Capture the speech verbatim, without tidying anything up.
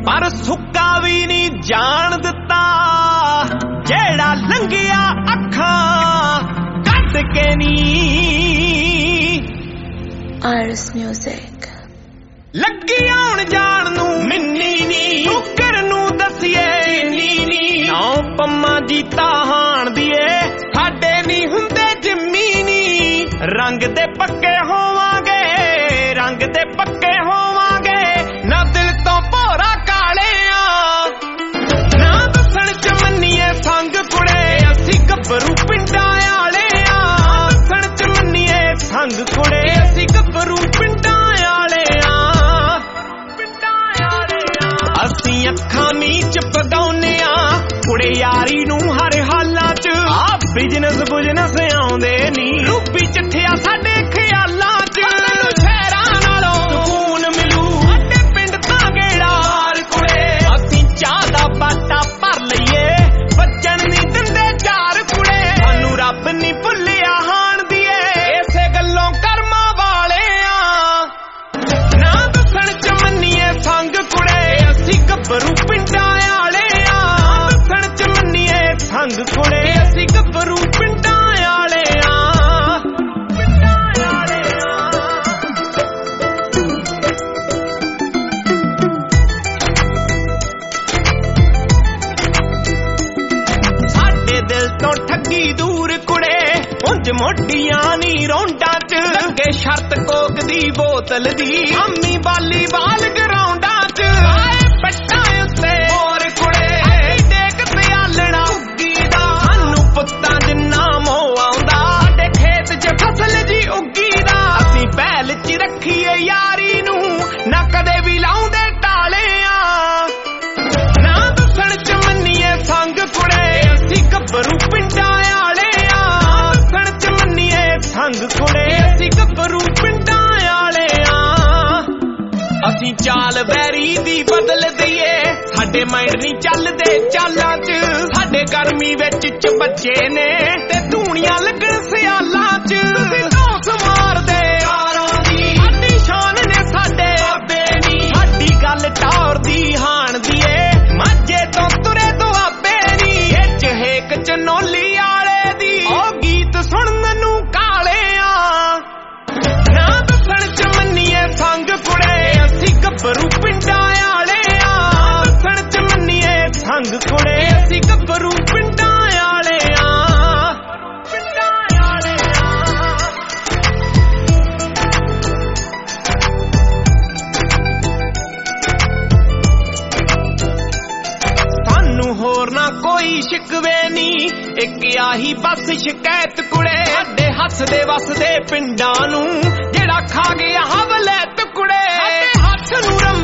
पर सुक्का भी नहीं जान दिता जेड़ा लंघिया अखां कट के नी। आरस म्यूजिक लगी आउण जान नू मिन्नी नी शुकर नू दसिए नी नी नौ पम्मा जीता हाण दिए साडे नी हुंदे जिम्मी नी। रंग दे पक्के होवांगे रंग दे पक्के होवांगे ना दिल तो भोरा काले आ ना दसन च मन्नीए संग कुड़े असी गभरू पिंडां आले आ। दसन च मन्नीए संग कुड़े असी गभरू पिंडां आले आ। असी अखां नीच पगाउने आ कुड़े यारी नू हर हालां च आ बिजनस बुजनस आउंदे नी रूपी चिट्ठिया साडे ख्यालां च। शहरां नालों सुकून मिलू अड्डे पिंड तां गेड़ा मार कुड़े असी चाह दा बाटा भर लईए बच्चन नी दिंदे चार कुड़े सानू रब नी भुल्लिया हाण दिए इसे गल्लों कर्मां वाले आ। ना दसन च मन्नीए संग कुड़े असी गभरू पिंडां आले आ। दसन च मन्नीए संग कुड़े असी गभरू पिंडां आले आ। साडे दिल तो ठगी दूर कुड़े उंज मोटियां नी रौंडां च लगे शर्त कोक दी बोतल दी अम्मी बाली बाल ग्राउंडां च आए पट्टां उत्ते और कुड़े देख ते आलड़ा उगी दा सानू पुत्तां जिन्ना मोह आउंदा साडे खेत च फसल जी उगी दा। असीं पहल च रखीए यारी नू ना कदे भी लाउंदे टाले आ। ना दसन च मन्नीए संग कुड़े असी गभरू पिंडां आले आ। दसन च मन्नीए संग कुड़े असी गभरू पिंडां आले आ। असी चाल बैरी दी बदल दईए साडे माइंड नहीं चलदे चालां च साडे गर्मी विच च बच्चे ने ते धूणियां लगण सियालां च। तुसीं धौंस मारदे यारां दी साडी शान ने साडे बाबे नी साडी गल टौर दी हाण दीए माਝੇ तो तुरे दुआबे नी इच हेक च नोली आले दी ओ गीत सुन मैनू काले आ। ना दसन च मन्नीए संग कुड़े असी गभरू पिंडां आले आ। दसन च मन्नीए संग कुड़े असी गभरू पिंडां आले आ। पिंडां आले आ। सानू होर ना कोई शिकवे नी एक आही बस शिकायत कुड़े साडे हੱਥ दे वसदे पिंडां नू जेड़ा खा गया हवलैत कुड़े हੱਥ नू रम